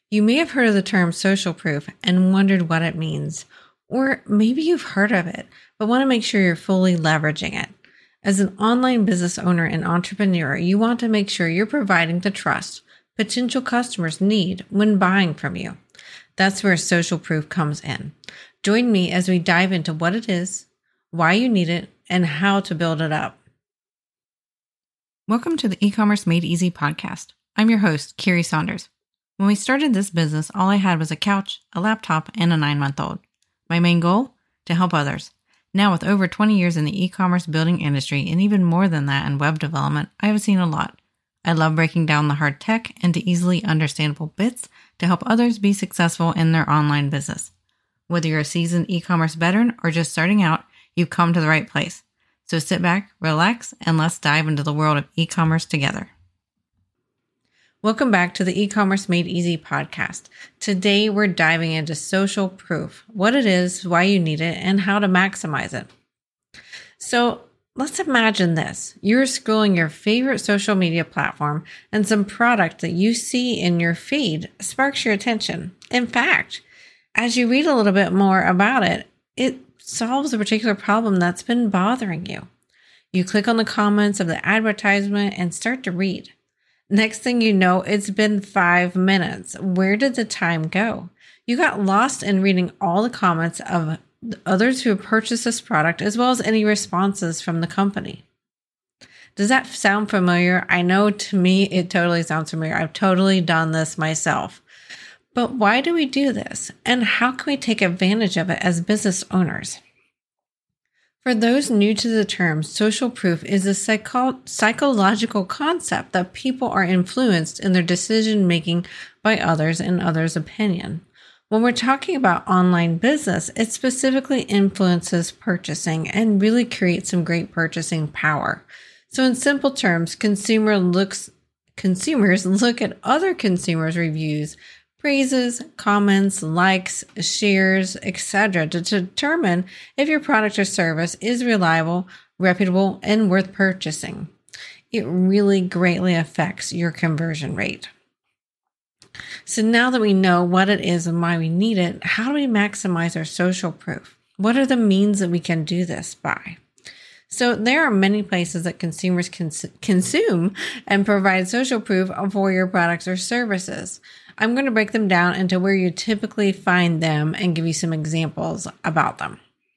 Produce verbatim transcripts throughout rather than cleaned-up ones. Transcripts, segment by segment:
You may have heard of the term social proof and wondered what it means, or maybe you've heard of it, but want to make sure you're fully leveraging it. As an online business owner and entrepreneur, you want to make sure you're providing the trust potential customers need when buying from you. That's where social proof comes in. Join me as we dive into what it is, why you need it, and how to build it up. Welcome to the E-commerce Made Easy podcast. I'm your host, Carrie Saunders. When we started this business, all I had was a couch, a laptop, and a nine-month-old. My main goal? To help others. Now, with over twenty years in the e-commerce building industry and even more than that in web development, I have seen a lot. I love breaking down the hard tech into easily understandable bits to help others be successful in their online business. Whether you're a seasoned e-commerce veteran or just starting out, you've come to the right place. So sit back, relax, and let's dive into the world of e-commerce together. Welcome back to the E-commerce Made Easy podcast. Today, we're diving into social proof, what it is, why you need it, and how to maximize it. So let's imagine this. You're scrolling your favorite social media platform and some product that you see in your feed sparks your attention. In fact, as you read a little bit more about it, it solves a particular problem that's been bothering you. You click on the comments of the advertisement and start to read. Next thing you know, it's been five minutes. Where did the time go? You got lost in reading all the comments of others who have purchased this product, as well as any responses from the company. Does that sound familiar? I know to me, it totally sounds familiar. I've totally done this myself. But why do we do this? And how can we take advantage of it as business owners? For those new to the term, social proof is a psycho- psychological concept that people are influenced in their decision-making by others and others' opinion. When we're talking about online business, it specifically influences purchasing and really creates some great purchasing power. So in simple terms, consumer looks, consumers look at other consumers' reviews, praises, comments, likes, shares, et cetera to determine if your product or service is reliable, reputable, and worth purchasing. It really greatly affects your conversion rate. So now that we know what it is and why we need it, how do we maximize our social proof? What are the means that we can do this by? So there are many places that consumers can consume and provide social proof for your products or services. I'm going to break them down into where you typically find them and give you some examples about them.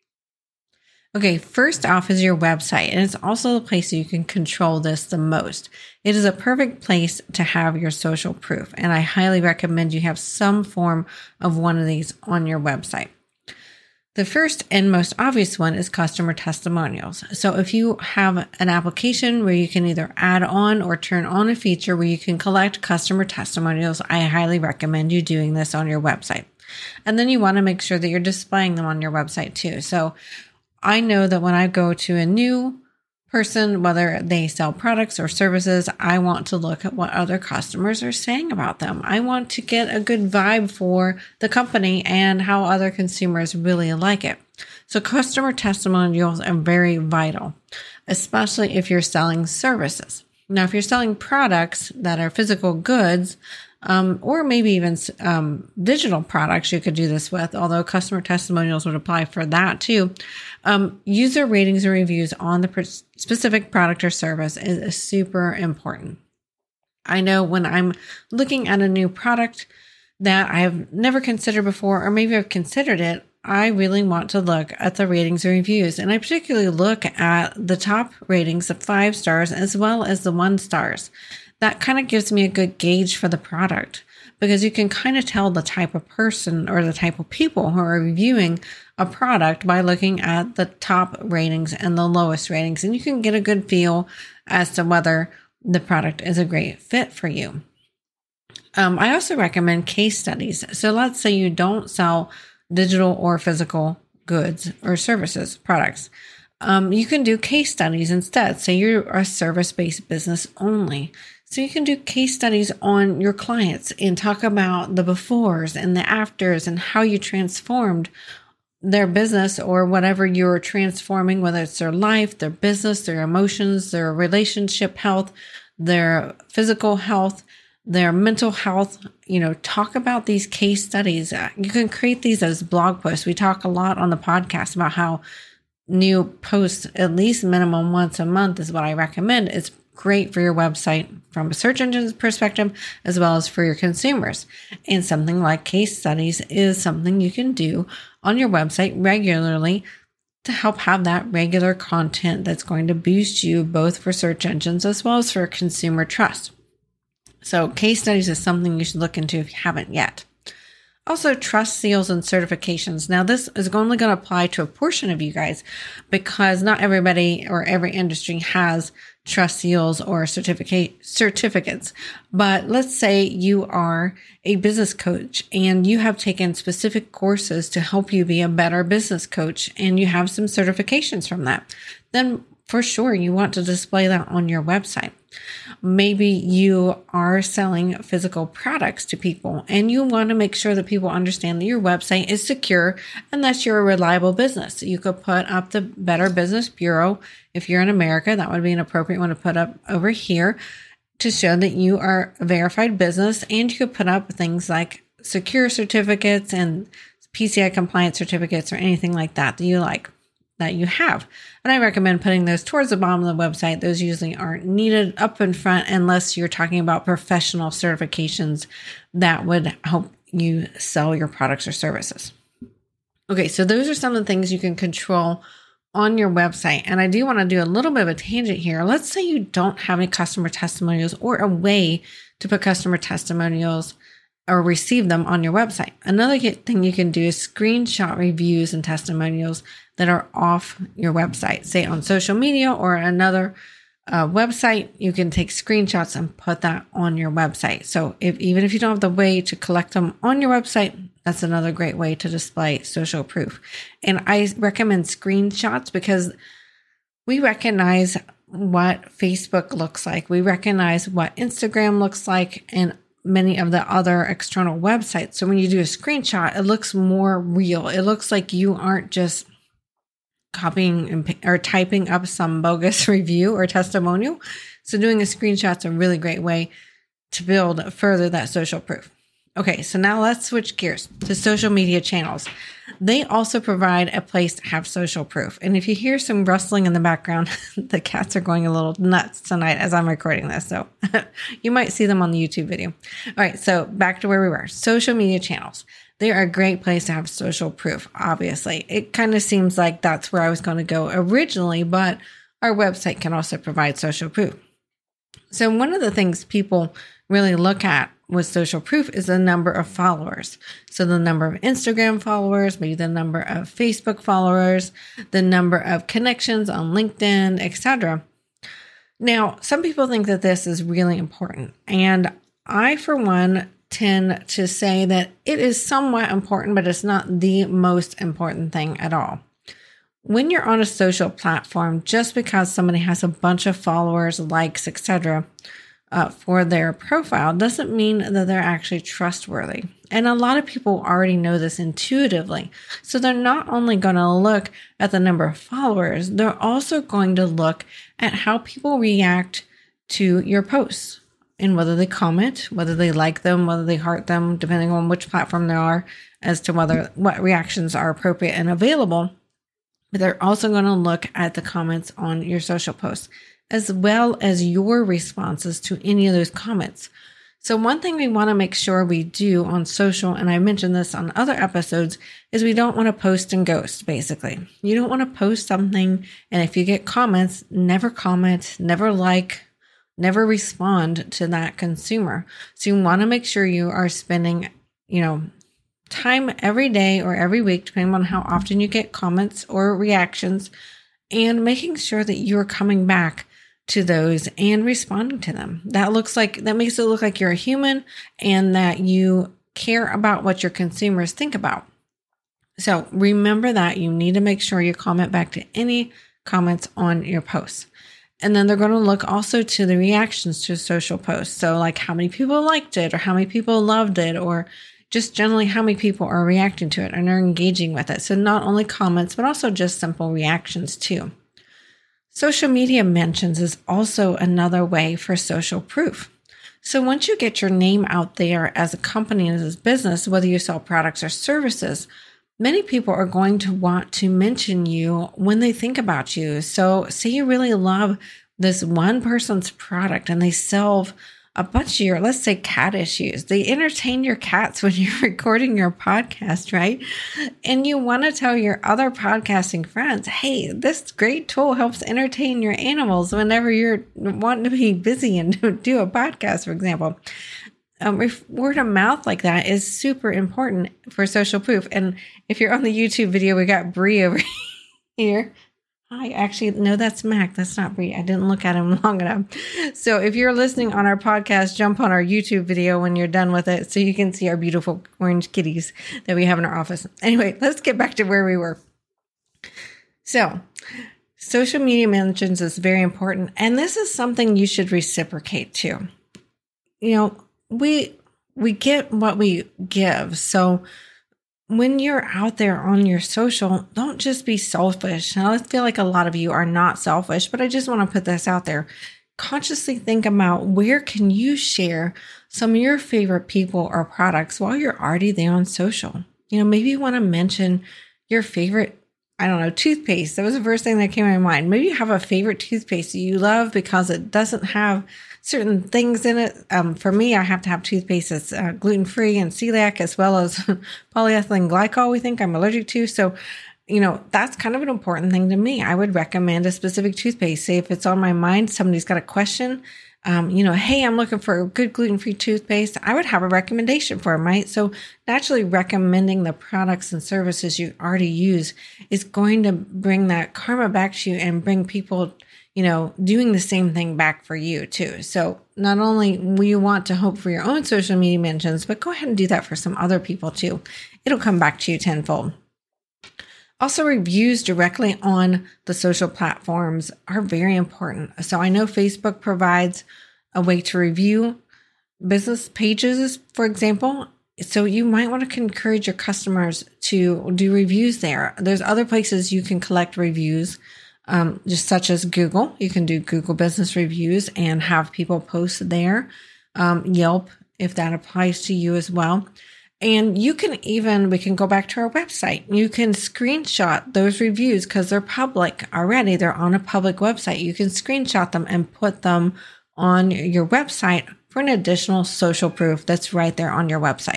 Okay, first off is your website, and it's also the place you can control this the most. It is a perfect place to have your social proof, and I highly recommend you have some form of one of these on your website. The first and most obvious one is customer testimonials. So if you have an application where you can either add on or turn on a feature where you can collect customer testimonials, I highly recommend you doing this on your website. And then you want to make sure that you're displaying them on your website too. So I know that when I go to a new person, whether they sell products or services, I want to look at what other customers are saying about them. I want to get a good vibe for the company and how other consumers really like it. So customer testimonials are very vital, especially if you're selling services. Now, if you're selling products that are physical goods, um, or maybe even um, digital products you could do this with, although customer testimonials would apply for that too. Um, user ratings and reviews on the pr- specific product or service is super important. I know when I'm looking at a new product that I have never considered before, or maybe I've considered it, I really want to look at the ratings and reviews. And I particularly look at the top ratings of five stars as well as the one stars. That kind of gives me a good gauge for the product because you can kind of tell the type of person or the type of people who are reviewing a product by looking at the top ratings and the lowest ratings. And you can get a good feel as to whether the product is a great fit for you. Um, I also recommend case studies. So let's say you don't sell digital or physical goods or services, products. Um, you can do case studies instead. Say you're a service-based business only. So you can do case studies on your clients and talk about the befores and the afters and how you transformed their business or whatever you're transforming, whether it's their life, their business, their emotions, their relationship health, their physical health, their mental health. You know, talk about these case studies. You can create these as blog posts. We talk a lot on the podcast about how new posts, at least minimum once a month, is what I recommend. It's great for your website from a search engine perspective, as well as for your consumers. And something like case studies is something you can do on your website regularly to help have that regular content that's going to boost you both for search engines as well as for consumer trust. So case studies is something you should look into if you haven't yet. Also, trust seals and certifications. Now, this is only going to apply to a portion of you guys because not everybody or every industry has trust seals or certificate certificates. But let's say you are a business coach and you have taken specific courses to help you be a better business coach and you have some certifications from that. Then for sure, you want to display that on your website. Maybe you are selling physical products to people and you want to make sure that people understand that your website is secure and that you're a reliable business. You could put up the Better Business Bureau. If you're in America, that would be an appropriate one to put up over here to show that you are a verified business. And you could put up things like secure certificates and P C I compliance certificates or anything like that that you like. that you have. And I recommend putting those towards the bottom of the website. Those usually aren't needed up in front unless you're talking about professional certifications that would help you sell your products or services. Okay, so those are some of the things you can control on your website. And I do want to do a little bit of a tangent here. Let's say you don't have any customer testimonials or a way to put customer testimonials or receive them on your website. Another thing you can do is screenshot reviews and testimonials that are off your website, say on social media or another uh, website. You can take screenshots and put that on your website. So if even if you don't have the way to collect them on your website, that's another great way to display social proof. And I recommend screenshots because we recognize what Facebook looks like. We recognize what Instagram looks like and many of the other external websites. So when you do a screenshot, it looks more real. It looks like you aren't just copying and, or typing up some bogus review or testimonial. So doing a screenshot is a really great way to build further that social proof. Okay, so now let's switch gears to social media channels. They also provide a place to have social proof. And if you hear some rustling in the background, the cats are going a little nuts tonight as I'm recording this. So you might see them on the YouTube video. All right, so back to where we were. Social media channels. They are a great place to have social proof, obviously. It kind of seems like that's where I was going to go originally, but our website can also provide social proof. So one of the things people really look at with social proof is the number of followers. So the number of Instagram followers, maybe the number of Facebook followers, the number of connections on LinkedIn, et cetera. Now, some people think that this is really important. And I, for one, tend to say that it is somewhat important, but it's not the most important thing at all. When you're on a social platform, just because somebody has a bunch of followers, likes, et cetera, Uh, for their profile doesn't mean that they're actually trustworthy. And a lot of people already know this intuitively. So they're not only going to look at the number of followers, they're also going to look at how people react to your posts and whether they comment, whether they like them, whether they heart them, depending on which platform they are, as to whether what reactions are appropriate and available. But they're also going to look at the comments on your social posts, as well as your responses to any of those comments. So one thing we want to make sure we do on social, and I mentioned this on other episodes, is we don't want to post and ghost, basically. You don't want to post something, and if you get comments, never comment, never like, never respond to that consumer. So you want to make sure you are spending, you know, time every day or every week, depending on how often you get comments or reactions, and making sure that you're coming back to those and responding to them. That looks like, that makes it look like you're a human and that you care about what your consumers think about. So remember that you need to make sure you comment back to any comments on your posts. And then they're going to look also to the reactions to social posts. So like how many people liked it or how many people loved it, or just generally how many people are reacting to it and are engaging with it. So not only comments, but also just simple reactions too. Social media mentions is also another way for social proof. So once you get your name out there as a company and as a business, whether you sell products or services, many people are going to want to mention you when they think about you. So say you really love this one person's product and they solve a bunch of your, let's say, cat issues. They entertain your cats when you're recording your podcast, right? And you want to tell your other podcasting friends, hey, this great tool helps entertain your animals whenever you're wanting to be busy and do a podcast, for example. Um, if word of mouth like that is super important for social proof. And if you're on the YouTube video, we got Bree over here. I actually, no, that's Mac. That's not Bree. I didn't look at him long enough. So if you're listening on our podcast, jump on our YouTube video when you're done with it so you can see our beautiful orange kitties that we have in our office. Anyway, let's get back to where we were. So social media mentions is very important. And this is something you should reciprocate to. You know, we we get what we give. So when you're out there on your social, don't just be selfish. Now, I feel like a lot of you are not selfish, but I just want to put this out there. Consciously think about where can you share some of your favorite people or products while you're already there on social. You know, maybe you want to mention your favorite, I don't know, toothpaste. That was the first thing that came to my mind. Maybe you have a favorite toothpaste that you love because it doesn't have certain things in it. Um, for me, I have to have toothpaste that's uh, gluten-free and celiac, as well as polyethylene glycol, we think I'm allergic to. So, you know, that's kind of an important thing to me. I would recommend a specific toothpaste. Say if it's on my mind, somebody's got a question, um, you know, hey, I'm looking for a good gluten-free toothpaste. I would have a recommendation for them, right? So naturally recommending the products and services you already use is going to bring that karma back to you and bring people, you know, doing the same thing back for you too. So not only will you want to hope for your own social media mentions, but go ahead and do that for some other people too. It'll come back to you tenfold. Also, reviews directly on the social platforms are very important. So I know Facebook provides a way to review business pages, for example. So you might want to encourage your customers to do reviews there. There's other places you can collect reviews, um, just such as Google. You can do Google business reviews and have people post there. Um, Yelp, if that applies to you as well. And you can even, we can go back to our website. You can screenshot those reviews because they're public already. They're on a public website. You can screenshot them and put them on your website for an additional social proof that's right there on your website.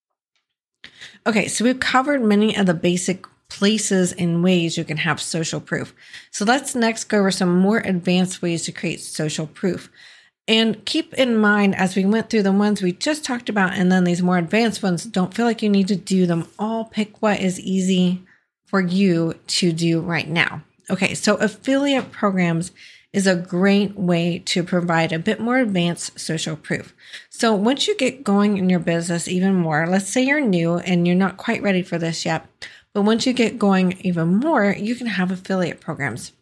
Okay, so we've covered many of the basic places and ways you can have social proof. So let's next go over some more advanced ways to create social proof. And keep in mind, as we went through the ones we just talked about, and then these more advanced ones, don't feel like you need to do them all. Pick what is easy for you to do right now. Okay, so affiliate programs is a great way to provide a bit more advanced social proof. So once you get going in your business even more, let's say you're new and you're not quite ready for this yet, but once you get going even more, you can have affiliate programs.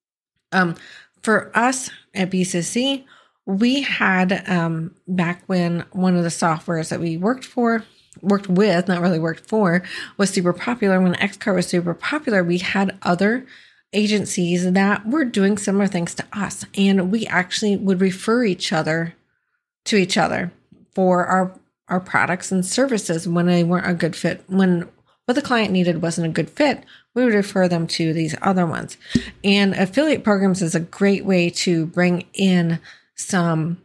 Um, for us at B C C, we had, um, back when one of the softwares that we worked for, worked with, not really worked for, was super popular. When X C A R was super popular, we had other agencies that were doing similar things to us. And we actually would refer each other to each other for our, our products and services when they weren't a good fit. When what the client needed wasn't a good fit, we would refer them to these other ones. And affiliate programs is a great way to bring in some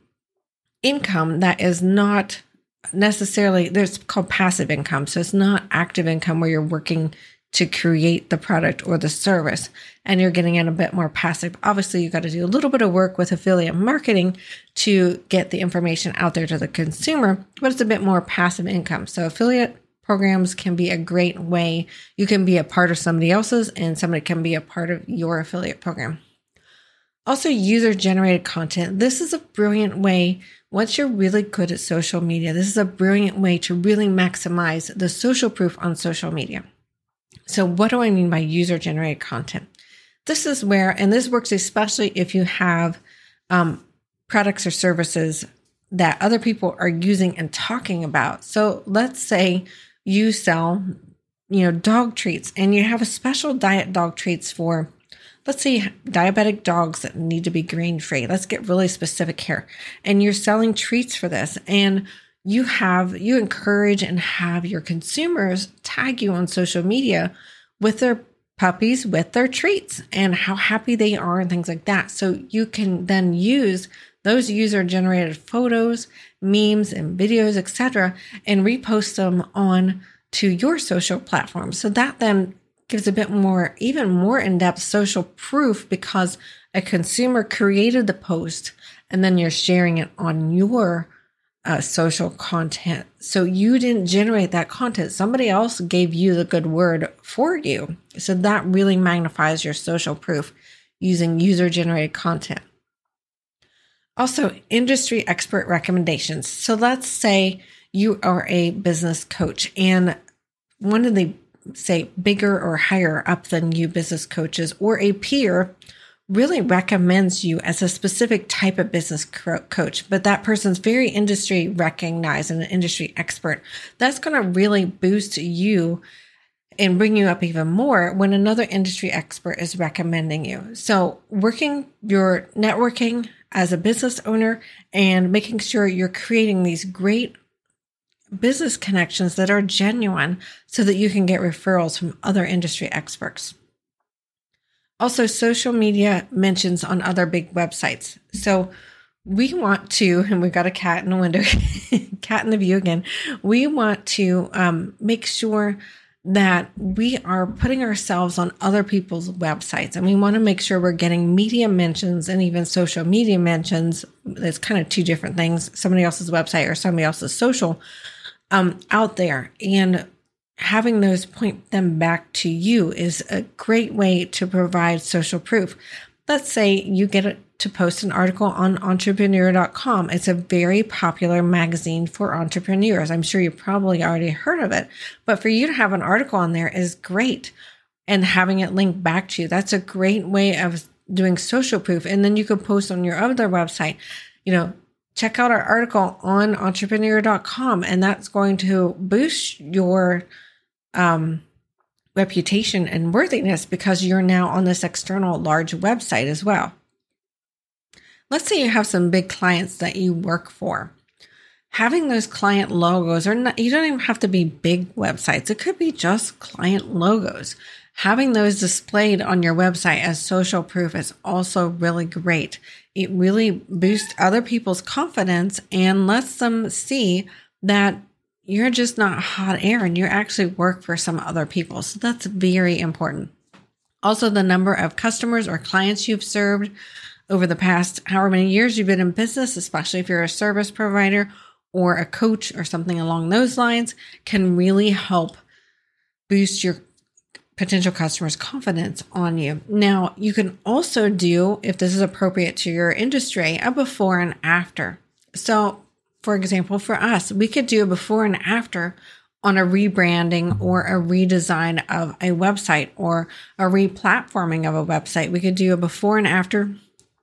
income that is not necessarily, there's called passive income. So it's not active income where you're working to create the product or the service and you're getting in a bit more passive. Obviously, you got to do a little bit of work with affiliate marketing to get the information out there to the consumer, but it's a bit more passive income. So affiliate programs can be a great way. You can be a part of somebody else's and somebody can be a part of your affiliate program. Also, user-generated content. This is a brilliant way, once you're really good at social media, this is a brilliant way to really maximize the social proof on social media. So what do I mean by user-generated content? This is where, and this works especially if you have um, products or services that other people are using and talking about. So let's say you sell, you know, dog treats and you have a special diet dog treats for, let's say diabetic dogs that need to be grain-free. Let's get really specific here. And you're selling treats for this, and you have, you encourage and have your consumers tag you on social media with their puppies, with their treats and how happy they are and things like that. So you can then use those user generated photos, memes and videos, et cetera, and repost them on to your social platform. So that then gives a bit more, even more in-depth social proof because a consumer created the post and then you're sharing it on your uh, social content. So you didn't generate that content. Somebody else gave you the good word for you. So that really magnifies your social proof using user-generated content. Also, industry expert recommendations. So let's say you are a business coach and one of the, say, bigger or higher up than you business coaches or a peer really recommends you as a specific type of business coach, but that person's very industry recognized and an industry expert. That's going to really boost you and bring you up even more when another industry expert is recommending you. So working your networking as a business owner and making sure you're creating these great business connections that are genuine so that you can get referrals from other industry experts. Also, social media mentions on other big websites. So we want to, and we've got a cat in the window, cat in the view again. We want to um, make sure that we are putting ourselves on other people's websites. And we want to make sure we're getting media mentions and even social media mentions. It's kind of two different things, somebody else's website or somebody else's social um, out there. And having those point them back to you is a great way to provide social proof. Let's say you get to post an article on entrepreneur dot com. It's a very popular magazine for entrepreneurs. I'm sure you probably already heard of it, but for you to have an article on there is great. And having it linked back to you, that's a great way of doing social proof. And then you can post on your other website, you know, check out our article on entrepreneur dot com, and that's going to boost your um, reputation and worthiness because you're now on this external large website as well. Let's say you have some big clients that you work for. Having those client logos, or not, you don't even have to be big websites. It could be just client logos. Having those displayed on your website as social proof is also really great. It really boosts other people's confidence and lets them see that you're just not hot air and you actually work for some other people. So that's very important. Also, the number of customers or clients you've served over the past however many years you've been in business, especially if you're a service provider or a coach or something along those lines, can really help boost your potential customers' confidence on you. Now, you can also do, if this is appropriate to your industry, a before and after. So, for example, for us, we could do a before and after on a rebranding or a redesign of a website or a replatforming of a website. We could do a before and after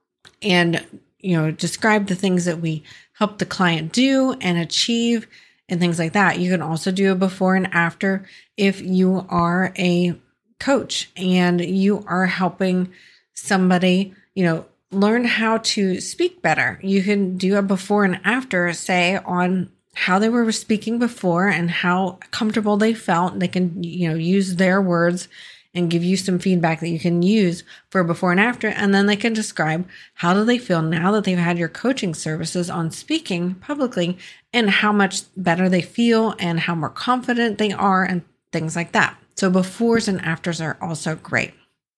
and, you know, describe the things that we help the client do and achieve and things like that. You can also do a before and after if you are a coach and you are helping somebody, you know, learn how to speak better. You can do a before and after, say, on how they were speaking before and how comfortable they felt. They can, you know, use their words and give you some feedback that you can use for before and after. And then they can describe how do they feel now that they've had your coaching services on speaking publicly and how much better they feel and how more confident they are and things like that. So befores and afters are also great.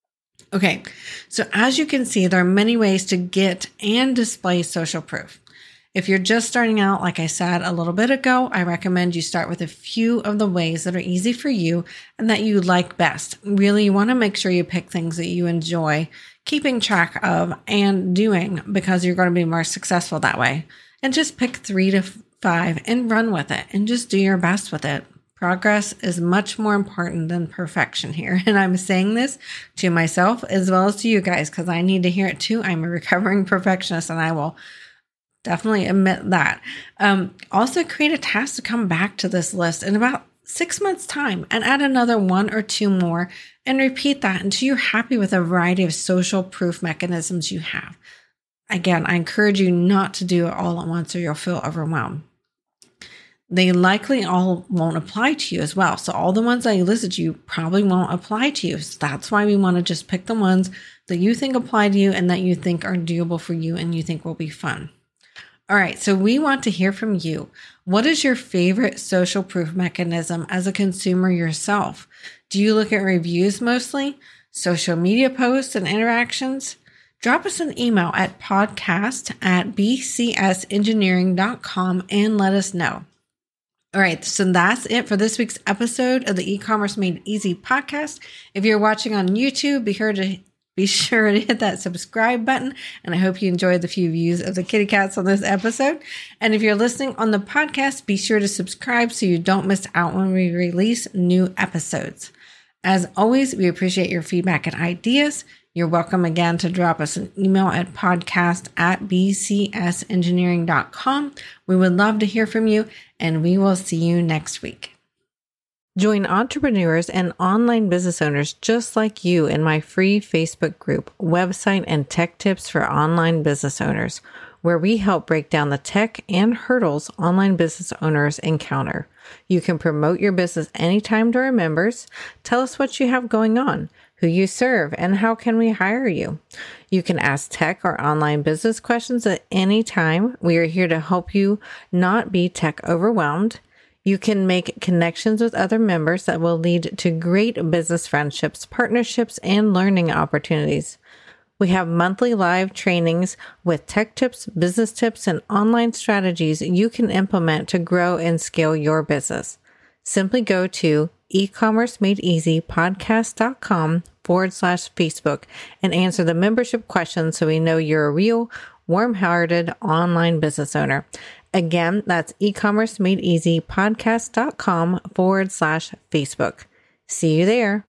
Okay, so as you can see, there are many ways to get and display social proof. If you're just starting out, like I said a little bit ago, I recommend you start with a few of the ways that are easy for you and that you like best. Really, you want to make sure you pick things that you enjoy keeping track of and doing because you're going to be more successful that way. And just pick three to five and run with it and just do your best with it. Progress is much more important than perfection here. And I'm saying this to myself as well as to you guys because I need to hear it too. I'm a recovering perfectionist and I will definitely admit that. Um, also create a task to come back to this list in about six months' time and add another one or two more and repeat that until you're happy with a variety of social proof mechanisms you have. Again, I encourage you not to do it all at once or you'll feel overwhelmed. They likely all won't apply to you as well. So all the ones I listed you probably won't apply to you. So that's why we want to just pick the ones that you think apply to you and that you think are doable for you and you think will be fun. All right, so we want to hear from you. What is your favorite social proof mechanism as a consumer yourself? Do you look at reviews mostly, social media posts and interactions? Drop us an email at podcast at b c s engineering dot com and let us know. All right, so that's it for this week's episode of the E-Commerce Made Easy podcast. If you're watching on YouTube, be sure to be sure to hit that subscribe button. And I hope you enjoyed the few views of the kitty cats on this episode. And if you're listening on the podcast, be sure to subscribe so you don't miss out when we release new episodes. As always, we appreciate your feedback and ideas. You're welcome again to drop us an email at podcast at b c s engineering dot com. We would love to hear from you, and we will see you next week. Join entrepreneurs and online business owners just like you in my free Facebook group, Website and Tech Tips for Online Business Owners, where we help break down the tech and hurdles online business owners encounter. You can promote your business anytime to our members. Tell us what you have going on, who you serve, and how can we hire you. You can ask tech or online business questions at any time. We are here to help you not be tech overwhelmed. You can make connections with other members that will lead to great business friendships, partnerships, and learning opportunities. We have monthly live trainings with tech tips, business tips, and online strategies you can implement to grow and scale your business. Simply go to ecommercemadeeasypodcast.com forward slash Facebook and answer the membership questions so we know you're a real, warm-hearted online business owner. Again, that's ecommercemadeeasypodcast.com forward slash Facebook. See you there.